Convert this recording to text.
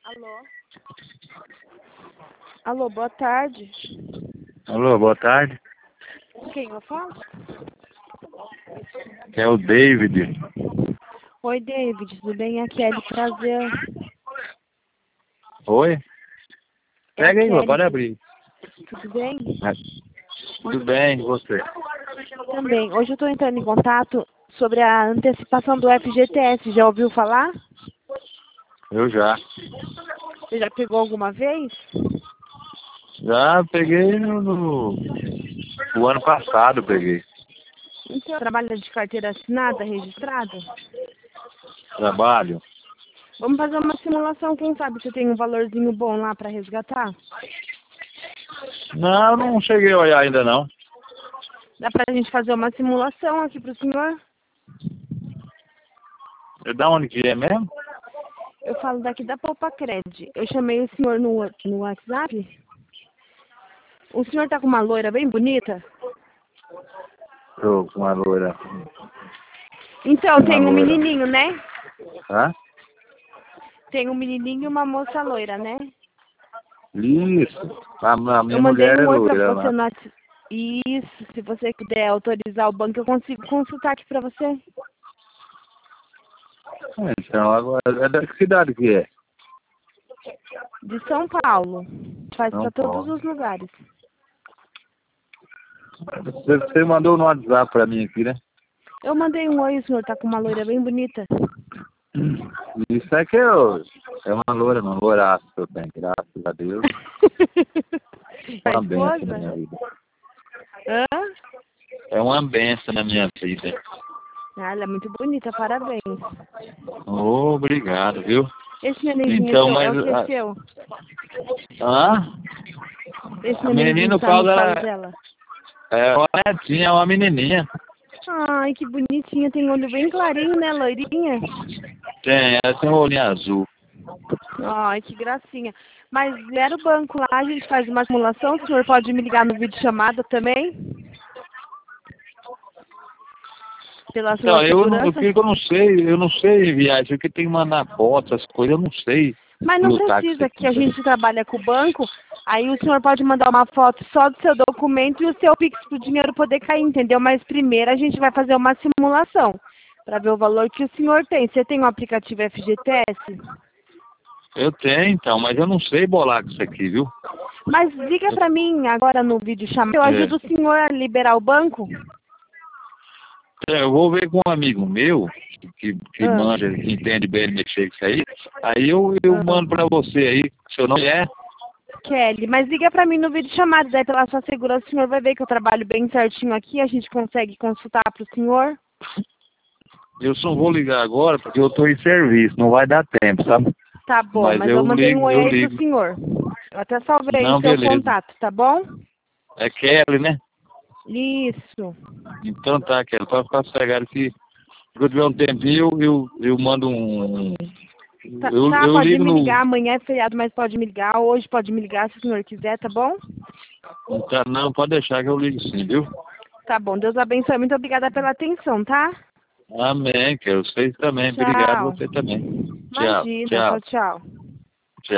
Alô? Alô, boa tarde. Alô, boa tarde. Com quem eu falo? É o David. Oi, David, tudo bem? É a Kelly, prazer. Oi? É a Pega aí, Kelly, pode abrir. tudo bem? Tudo bem, e você? Também. Hoje eu estou entrando em contato sobre a antecipação do FGTS. Já ouviu falar? Eu já. Você já pegou alguma vez? Já peguei o ano passado, peguei. Então, trabalha de carteira assinada, registrada? Trabalho. Vamos fazer uma simulação, quem sabe você tem um valorzinho bom lá para resgatar? Não, não cheguei a olhar ainda não. Dá pra gente fazer uma simulação aqui pro senhor? Da onde que é mesmo? Eu falo daqui da Poupa Cred. Eu chamei o senhor no WhatsApp. O senhor tá com uma loira bem bonita? Tô com uma loira. Então, Uma tem um loira. menininho, né? Hã? Tem um menininho e uma moça loira, né? Isso. A Eu minha mandei mulher é um oi pra loira, você né? no WhatsApp. Isso, se você puder autorizar o banco, eu consigo consultar aqui pra você. Então, agora, é da que cidade que é? De São Paulo. Faz São pra todos Paulo. os lugares. Você mandou no WhatsApp pra mim aqui, né? Eu mandei um oi, o senhor tá com uma loira bem bonita. Isso é que é uma loira, não, loiraça que eu tenho, graças a Deus. É A uma benção na esposa? minha vida. Hã? É uma benção na minha vida. Ah, ela é muito bonita, parabéns. Obrigado, viu? Esse nenenzinho Então, seu, é mas... o que é seu? Esse A nenenzinho menina, que no tá no caso, colo ela dela. é uma netinha, é uma menininha. Ai, que bonitinha, tem olho bem clarinho, né, loirinha? Ela tem um olhinho azul. Ai, que gracinha. Mas era o banco lá, a gente faz uma simulação, o senhor pode me ligar no vídeo chamada também? Pela sua Então, segurança? eu não sei enviar isso aqui, tem que mandar foto, essas coisas, eu não sei Mas não lutar com isso precisa, aqui. que a gente trabalha com o banco, aí o senhor pode mandar uma foto só do seu documento e o seu Pix pro dinheiro poder cair, entendeu? Mas primeiro a gente vai fazer uma simulação para ver o valor que o senhor tem. Você tem um aplicativo FGTS? Eu tenho, então, mas eu não sei bolar com isso aqui, viu? Mas liga para mim agora no vídeo chamado. Eu É. ajudo o senhor a liberar o banco? Eu vou ver com um amigo meu, que Ah, manja, que entende bem de mexer com isso aí eu ah. mando pra você aí, seu nome é? Kelly, mas liga para mim no vídeo chamado, daí pela sua segurança o senhor vai ver que eu trabalho bem certinho aqui, a gente consegue consultar para o senhor. Eu só vou ligar agora porque eu tô em serviço, não vai dar tempo, sabe? Tá bom, Mas mas eu mandei um oi eu aí pro ligo. senhor. Eu até salvei aí Não, seu beleza. contato, tá bom? É Kelly, né? Isso. Então tá, Kelly, pode ficar sossegado que quando eu tiver um tempinho, eu mando Tá, eu pode ligo me no... ligar, amanhã é feriado, mas pode me ligar, hoje pode me ligar se o senhor quiser, tá bom? Tá, não, pode deixar que eu ligo sim, viu? Tá bom, Deus abençoe, muito obrigada pela atenção, tá? Amém, Kelly, vocês também. Obrigado, Tchau. você também. Tchau, Imagina, tchau, tchau. tchau.